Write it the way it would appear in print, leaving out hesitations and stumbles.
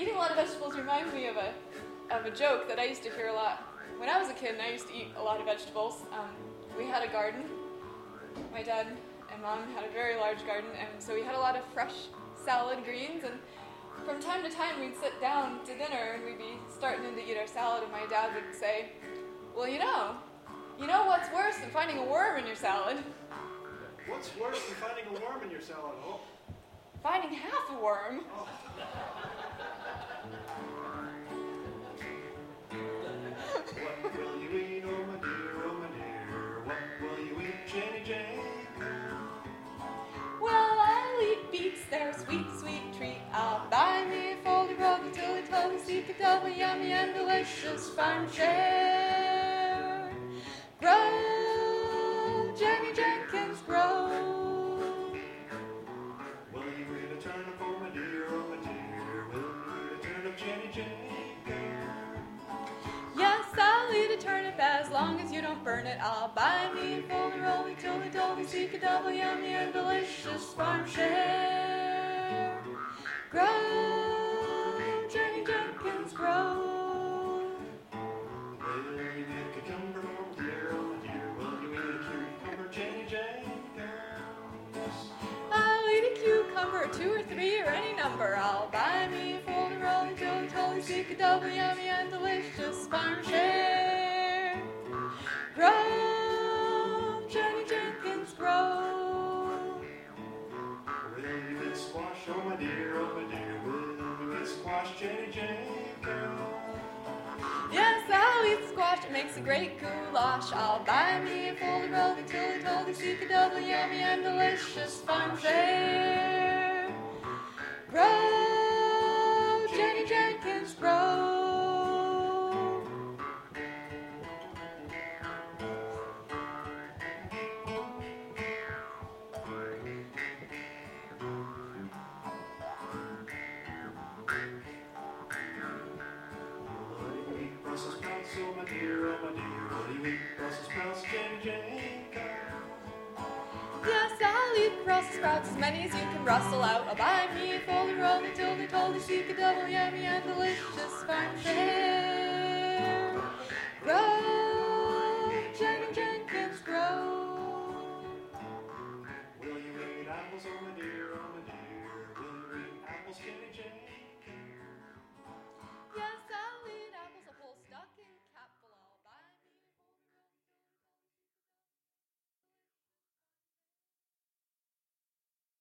eating a lot of vegetables reminds me of a joke that I used to hear a lot. When I was a kid and I used to eat a lot of vegetables, we had a garden. My dad and mom had a very large garden, and so we had a lot of fresh salad greens, and from time to time we'd sit down to dinner and we'd be starting to eat our salad, and my dad would say, well, you know what's worse than finding a worm in your salad? What's worse than finding a worm in your salad? Oh. Finding half a worm. Oh. What will you eat, oh my dear, oh my dear? What will you eat, Jenny Jane? Well, I'll eat beets, they're a sweet, sweet treat. I'll buy me a foldy roly tilly tolly seek a double yummy and delicious farm share. Grow, Jenny Jenkins, grow. Will you eat a turnip, oh my dear, oh my dear? Will you eat a turnip, Jenny Jenkins? Yes, I'll eat a turnip as long as you don't burn it. I'll buy me a foldy roly tilly tolly seek a double yummy and delicious farm share. Grow, Jenny Jenkins, grow. Will you eat a cucumber, oh my dear, oh my dear? Will you eat a cucumber, Jenny Jenkins? I'll eat a cucumber, 2 or 3 or any number. I'll buy me a foldy roly tilly tolly seek a double yummy and delicious farm share. Grow, Jenny Jenkins, grow. Will you eat squash, oh my dear, oh my dear? Will you eat squash, Jenny Jenkins? Yes, I'll eat squash, it makes a great goulash. I'll buy me a foldy roly tilly tolly seek a double yummy and delicious farm share. Grow, Jenny Jenkins, grow. Will you eat Brussels sprouts, oh my dear, oh my dear? Will you eat Brussels sprouts, Jenny Jenkins? Yes, I'll eat Brussels sprouts, as many as you can rustle out. I'll buy me a foldy roly tilly tolly seek a double yummy and delicious farm share. Grow,